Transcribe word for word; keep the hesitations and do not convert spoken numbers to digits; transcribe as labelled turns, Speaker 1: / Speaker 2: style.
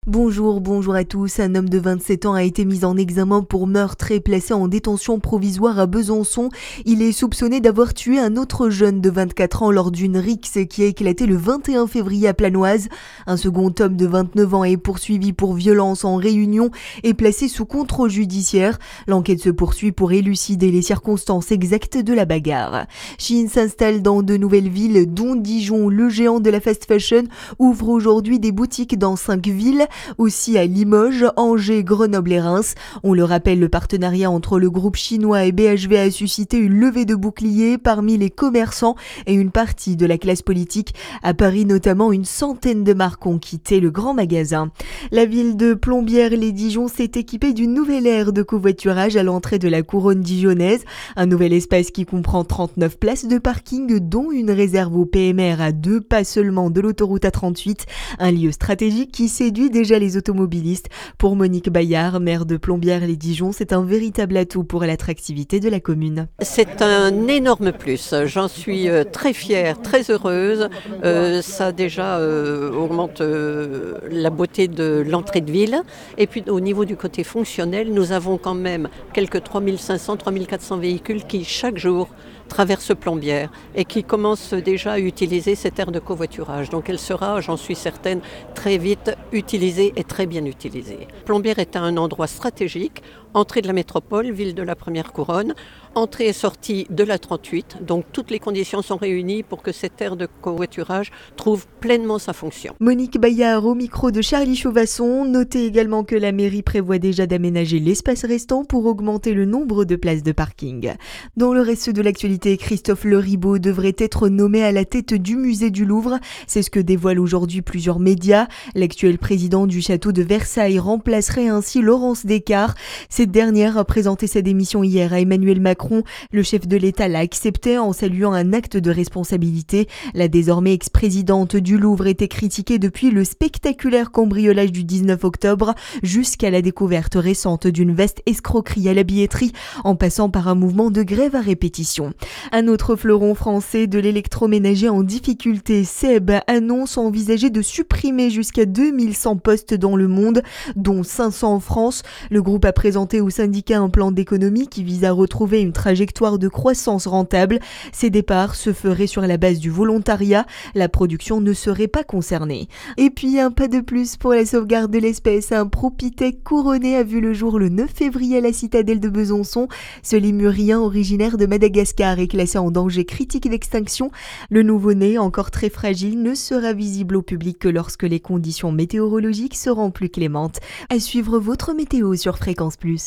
Speaker 1: Bonjour, bonjour à tous. Un homme de vingt-sept ans a été mis en examen pour meurtre et placé en détention provisoire à Besançon. Il est soupçonné d'avoir tué un autre jeune de vingt-quatre ans lors d'une rixe qui a éclaté le vingt et un février à Planoise. Un second homme de vingt-neuf ans est poursuivi pour violence en réunion et placé sous contrôle judiciaire. L'enquête se poursuit pour élucider les circonstances exactes de la bagarre. Shein s'installe dans de nouvelles villes, dont Dijon. Le géant de la fast fashion ouvre aujourd'hui des boutiques dans cinq villes. Aussi à Limoges, Angers, Grenoble et Reims. On le rappelle, le partenariat entre le groupe chinois et B H V a suscité une levée de boucliers parmi les commerçants et une partie de la classe politique. À Paris notamment, une centaine de marques ont quitté le grand magasin. La ville de Plombières-les-Dijon s'est équipée d'une nouvelle aire de covoiturage à l'entrée de la couronne dijonnaise. Un nouvel espace qui comprend trente-neuf places de parking, dont une réserve au P M R à deux pas seulement de l'autoroute A trente-huit. Un lieu stratégique qui séduit déjà les automobilistes. Pour Monique Bayard, maire de Plombières-les-Dijon, c'est un véritable atout pour l'attractivité de la commune.
Speaker 2: C'est un énorme plus. J'en suis très fière, très heureuse. Euh, ça déjà euh, augmente euh, la beauté de l'entrée de ville. Et puis au niveau du côté fonctionnel, nous avons quand même quelques trois mille cinq cents, trois mille quatre cents véhicules qui chaque jour traverse Plombières et qui commence déjà à utiliser cette aire de covoiturage. Donc elle sera, j'en suis certaine, très vite utilisée et très bien utilisée. Plombières est un endroit stratégique, entrée de la métropole, ville de la première couronne, entrée et sortie de la trente-huit. Donc toutes les conditions sont réunies pour que cette aire de covoiturage trouve pleinement sa fonction.
Speaker 1: Monique Bayard au micro de Charlie Chauvasson. Notez également que la mairie prévoit déjà d'aménager l'espace restant pour augmenter le nombre de places de parking. Dans le reste de l'actualité, Christophe Leribaud devrait être nommé à la tête du musée du Louvre. C'est ce que dévoilent aujourd'hui plusieurs médias. L'actuel président du château de Versailles remplacerait ainsi Laurence Descartes. Cette dernière a présenté sa démission hier à Emmanuel Macron. Le chef de l'État l'a accepté en saluant un acte de responsabilité. La désormais ex-présidente du Louvre était critiquée depuis le spectaculaire cambriolage du dix-neuf octobre jusqu'à la découverte récente d'une vaste escroquerie à la billetterie, en passant par un mouvement de grève à répétition. Un autre fleuron français de l'électroménager en difficulté, Seb, annonce envisager de supprimer jusqu'à deux mille cent postes dans le monde, dont cinq cents en France. Le groupe a présenté au syndicat un plan d'économie qui vise à retrouver une trajectoire de croissance rentable. Ces départs se feraient sur la base du volontariat. La production ne serait pas concernée. Et puis un pas de plus pour la sauvegarde de l'espèce. Un propithèque couronné a vu le jour le neuf février à la citadelle de Besançon. Ce lémurien originaire de Madagascar est classé en danger critique d'extinction. Le nouveau-né, encore très fragile, ne sera visible au public que lorsque les conditions météorologiques seront plus clémentes. À suivre votre météo sur Fréquence Plus.